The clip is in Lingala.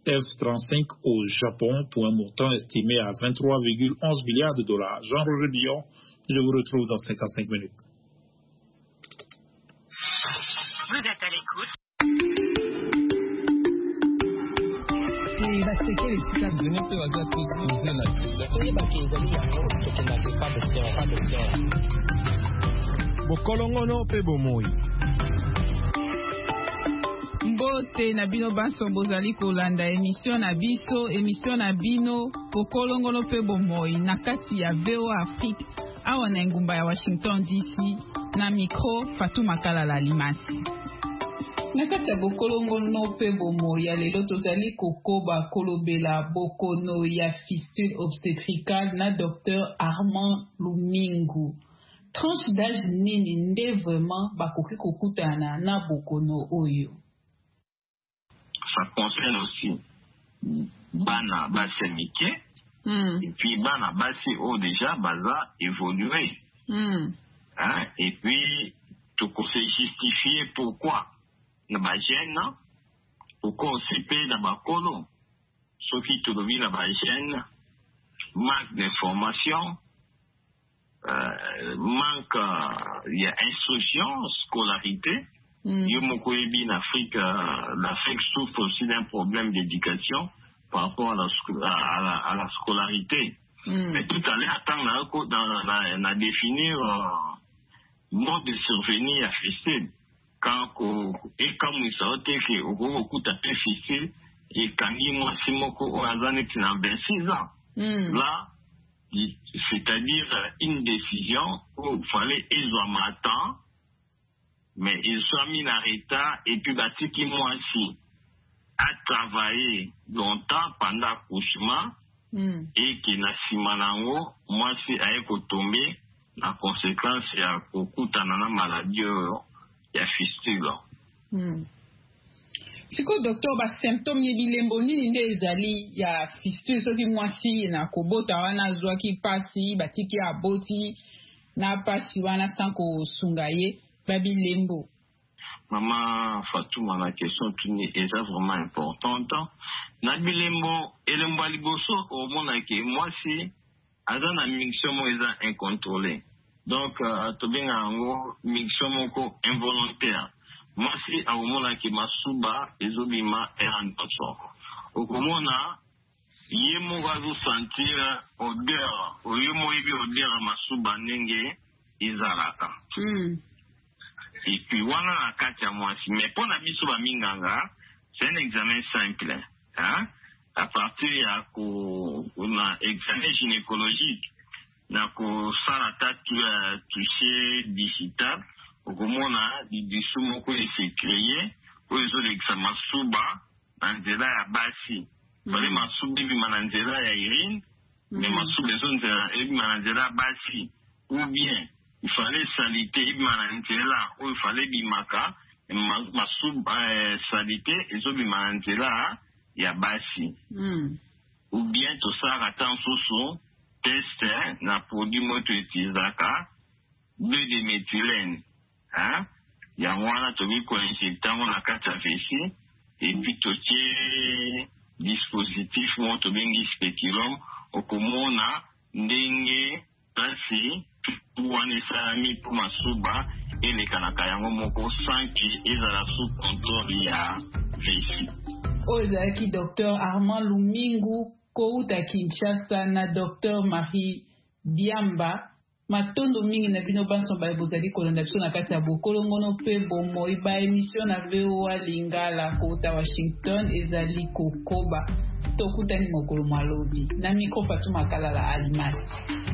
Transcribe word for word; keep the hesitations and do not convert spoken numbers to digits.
F trente-cinq au Japon pour un montant estimé à vingt-trois virgule onze milliards de dollars. Jean-Roger Dion, je vous retrouve dans cinquante-cinq minutes. Vous êtes à l'écoute. Bokolongono pe bomoi. Mbote na bino banso bozali kolanda émission na biso émission na bino Bokolongono pe bomoi na kati ya V O Afrique awa na ngumba ya Washington D C na micro Fatuma Kalala Limasi. Na kati ya Bokolongono pe bomoi ya lelo tozali kokoba kolobela bokono ya fistule obstétricale na docteur Armand Lumingu. Tranche d'âge nini nde vraiment bakoki kokutana na bokono oyo? Ça concerne aussi bana basi mike mm. et puis bana basi o déjà baza évolué mm. hein? Et puis tout se justifier pourquoi na ba jeune pourquoi aussi pe na ba kolo ce qui te devient na ba jeune manque d'information. Euh, manque il y a instruction, scolarité. Mm. En Afrique, euh, l'Afrique souffre aussi d'un problème d'éducation par rapport à la, à la, à la scolarité. Mm. Mais tout à l'heure, attendre dans la définir euh, mode de survenir à fistule. Quand et comme il s'est fait au coup tapé fistule et quand il m'a si mon co au hasard n'est que dans vingt-six ans. Mm. Là, c'est-à-dire une décision où il fallait isoler temps, mais ils sont mis en état et puis bâti qui moi aussi a travaillé longtemps pendant l'accouchement mm. et qui n'a si malango moi aussi a tombé la conséquence il y a beaucoup de maladies il y a fistule. Mm. Siko docteur ba symptômes ni bilembo nini nde ezali ya fistule soki mwasi na kobota wana zwa ki pasi batiki aboti na pasi wana sanko sungaye ba bilembo. Maman Fatouma, la question tuni est vraiment importante. Na bilembo elembo liboso au monde ke mwasi azana mixomo eza incontrôlé. Donc atobenga ngo mixomo ko involontaire. Moi, si à moment qui masuba ezobima erandoso. Okomona yemo gazo sentir odeur, oyemo ibi odeur masuba nenge izalaka. Mm. Et puis wana na kati ya mwasi, mais pour na biso ba minganga, c'est un examen simple, hein? À partir ya ko na examen gynécologique, na ko salata toucher digital. Okomona di disumo ko ese créé ko ezo l'examen suba nzela ya basi bale masubi bi mananzela ya urine mais masubi ezo nzela ebi mananzela basi ou bien il fallait salité ebi mananzela ou il fallait bimaka masuba salité ezo bi mananzela ya basi ou bien to ça attend soso test na produit moto utilizaka bleu de méthylène. Hein? Il y a un tobi ko injectant na kati ya vessie et puis totie dispositif mo tobengi speculum okomona ndenge pasi wana esami po masuba elekanaka yango moko sans que ezala sous contrôle ya vessie. Ozaki docteur Armand Lumingu kouta Kinshasa na docteur Marie Biamba. Matondo mingi na bino banso ba bozali kolanda biso na kati ya Bokolongono pe bomoi ba émission na V O A Lingala kota Washington ezali kokoba tokutani mokolo malobi na micro Fatuma Kalala Alimasi.